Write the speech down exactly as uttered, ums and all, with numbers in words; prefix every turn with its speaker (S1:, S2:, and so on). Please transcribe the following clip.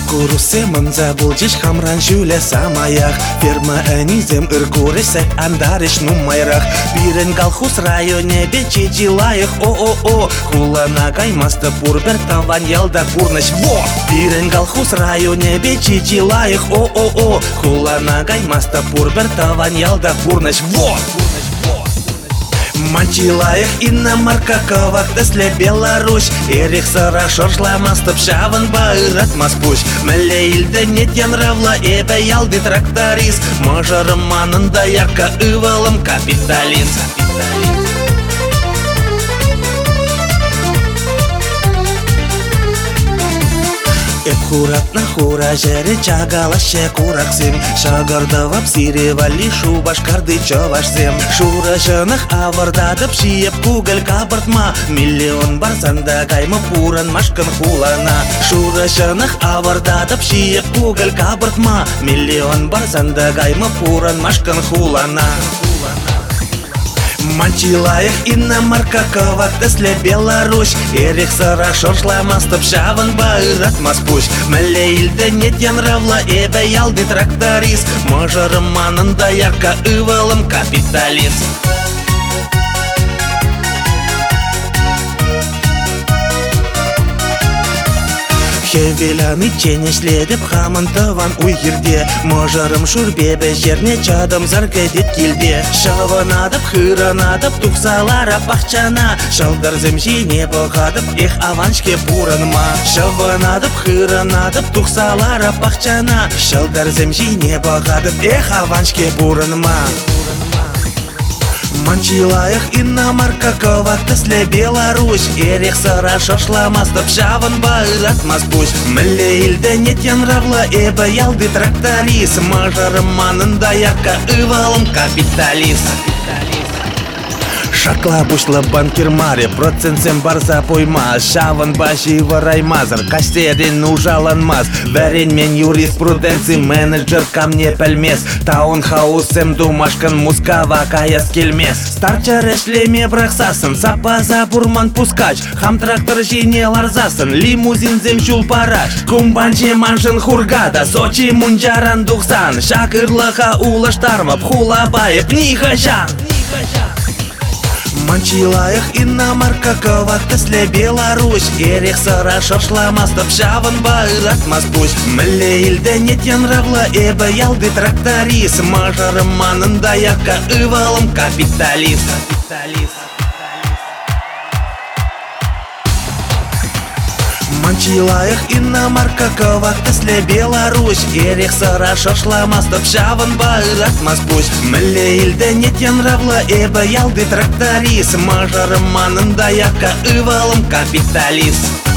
S1: Курусемын забулчиш хамран жүле самаях. Ферма әнизем ыргуресек андариш нумайрах. Бирен колхоз районе бечичи лайых о-о-о. Хулана каймасты пурбер таван ялда пурныш во. Бирен колхоз районе бечичи лайых о-о-о. Хулана каймасты пурбер таван ялда пурныш во. Манчилаях иномарка ковак тесле Беларусь. Эрих сыра шоршламастып шавын баыратмас пуш. Міле илді нетен равла эбе ялды тракторист. Мажырым манында ярка ывалым капиталист. Эп хуратна хура жере чагалаще кураксем. Шагардава псиревали шубашкарды чавашсем. Шурашынах авардадып шиеп кугел кабыртма. Миллион барсанда кайма пуран машкан хулана. Шурашынах авардадып шиеп кугел кабыртма. Миллион барсанда кайма пуран машкан хулана. Манчилаях иномарка ковак тесле Беларусь. Эрих сыра шоршламастып шавын баыратмас пуш. Міле илді нетен равла эбе ялды тракторист. Мажырым манында ярка ывалым капиталист. Хевеляны ченешледіп хамантыван уйгерде. Мажырым шурбебе жерне чадым заргедет келде. Шаванадып, хыранадып, тухсалара пахчана. Шалдарзым жине бұғадып, ех аваншке буранма. Шаванадып, хыранадып, тухсалара пахчана. Шалдарзым жине бұғадып, ех аваншке буранма. Манчилаях иномарка ковак тесле Беларусь. Эрих сыра шоршламастып шавын баыратмас пуш. Міле илді нетен равла эбе ялды тракторист. Мажырым манында ярка ывалым капиталист. Шакла пушла банкир маре, процентсем барса пойма. Шаван баши вараймазар, кастерин ужаланмаз. Верен мен юриспруденци менеджер камне пельмес. Таунхаусем думашкан мускава каяс келмес. Старчар эшлеме брахсасын, сапаза бурман пускач. Хам трактор жине ларзасын, лимузинзем жул параш. Кумбанче маншын хургада, Сочи мунджаран духсан. Шакырлыха улаштармап, хулабайып нихажан. Манчилаях иномарка ковак тесле Беларусь. Эрих сыра шоршламастып шавын баыратмас пуш. Міле илді нетен равла эбе ялды тракторист. Мажырым манында ярка ывалым капиталист. Манчилаях иномарка ковак тесле Беларусь. Эрих сыра шоршламастып шавын баыратмас пуш. Міле илді нетен равла эбе ялды тракторист. Мажырым манында ярка ывалым капиталист.